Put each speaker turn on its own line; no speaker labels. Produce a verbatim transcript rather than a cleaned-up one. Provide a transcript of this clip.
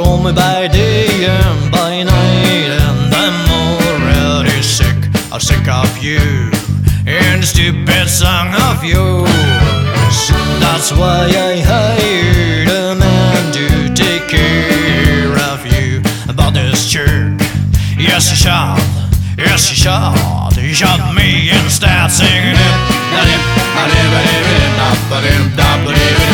control me by day and by night, and I'm already sick, I'm sick of you and the stupid song of yours. That's why I hired a man to take care of you. About this jerk, yes he shot, yes he shot, he shot me instead, singing it.